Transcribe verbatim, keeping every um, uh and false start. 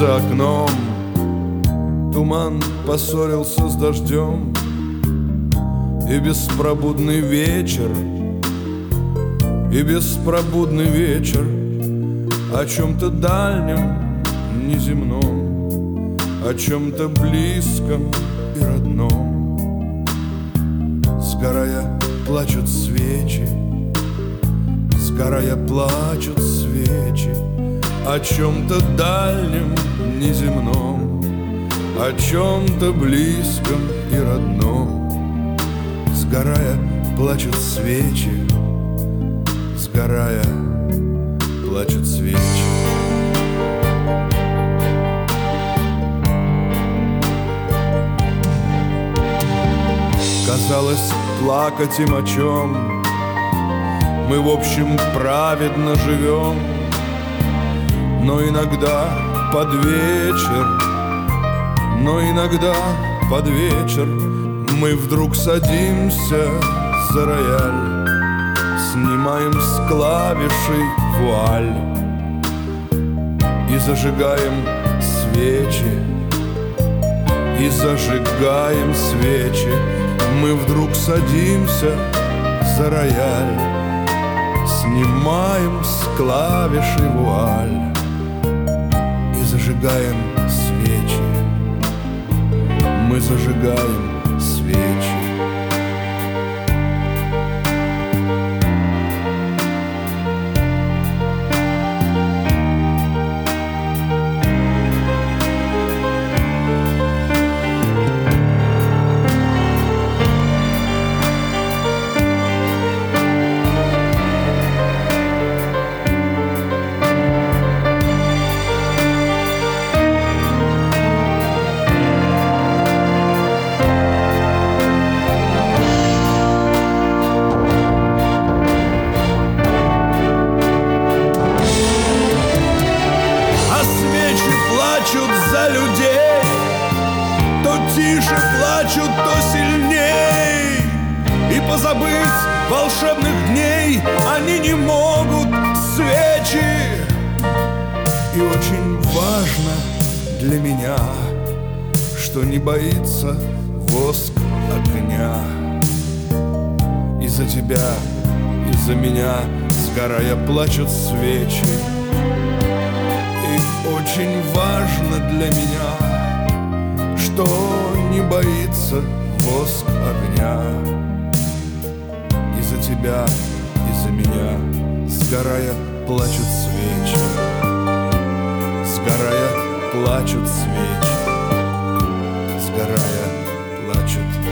за окном туман поссорился с дождем, и беспробудный вечер, и беспробудный вечер о чем-то дальнем, неземном, о чем-то близком и родном. Сгорая, плачут свечи, сгорая, плачут свечи о чем-то дальнем, неземном, о чем-то близком и родном. Сгорая, плачут свечи, сгорая, плачут свечи. Казалось, плакать им о чем мы, в общем, праведно живем. Но иногда под вечер, но иногда под вечер мы вдруг садимся за рояль, снимаем с клавишей вуаль и зажигаем свечи, и зажигаем свечи. Мы вдруг садимся за рояль, снимаем с клавиши вуаль и зажигаем свечи. Мы зажигаем свечи. Плачут за людей, то тише плачут, то сильней, и позабыть волшебных дней они не могут, свечи. И очень важно для меня, что не боится воск огня. И за тебя, и за меня, сгорая, плачут свечи. Очень важно для меня, что не боится воск огня. И за тебя, и за меня, сгорая, плачут свечи, сгорая, плачут свечи, сгорая, плачут